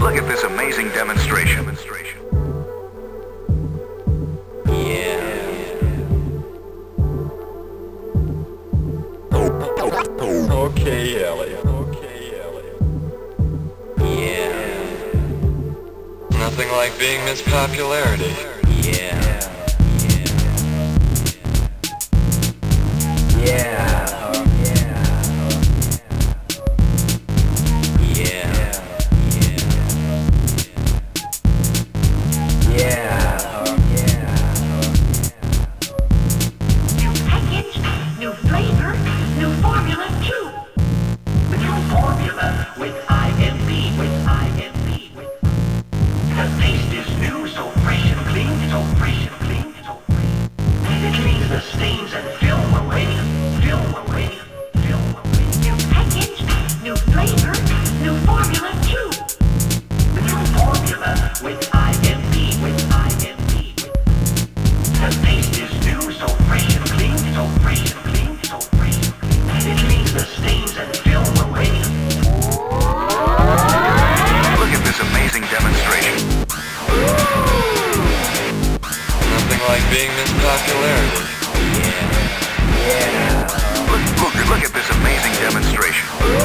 Look at this amazing demonstration. Okay, Ellie. Yeah. Nothing like being Miss Popularity. Yeah. New package, new flavor, new formula too. The new formula with IMB, the taste is new, so fresh and clean, so fresh and clean, so fresh. It cleans the stains and film away. New package, new flavor, new formula too. The new formula with IMB, the taste is new, so fresh and clean, so fresh and clean, so fresh and clean. It cleans the stains and film away. Look at this amazing demonstration. Nothing like being Miss Popularity. Look at this amazing demonstration.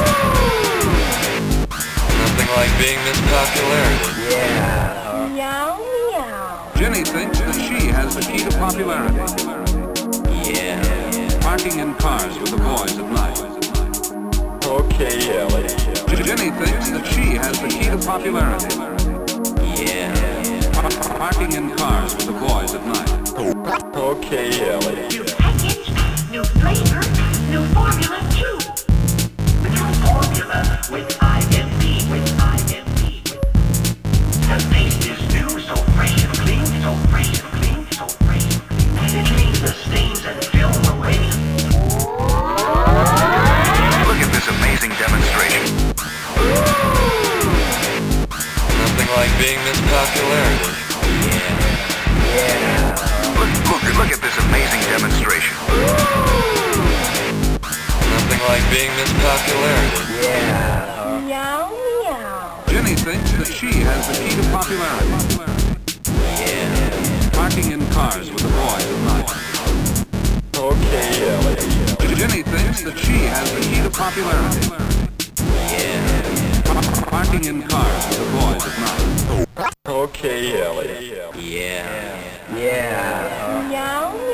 Nothing like being Miss Popularity. Meow, meow. Jenny thinks that she has the key to popularity. Parking in cars with the boys at night. Okay, Ellie. Jenny thinks that she has the key to popularity. Parking in cars with the boys at night. Okay, Ellie. New package, new flavor, new formula too. The new formula with IMB, the taste is new, so fresh and clean, so fresh and clean, so fresh and clean. It cleans the stains and film away. Look at this amazing demonstration. Nothing like being Miss Popularity. Look at this amazing demonstration. Nothing like being Miss Popularity. Meow, meow. Jenny thinks that she has the key to popularity. Parking in cars with the boys at night. Okay, Ellie. Jenny thinks that she has the key to popularity. Parking in cars with the boys at night. Okay, Ellie. Meow,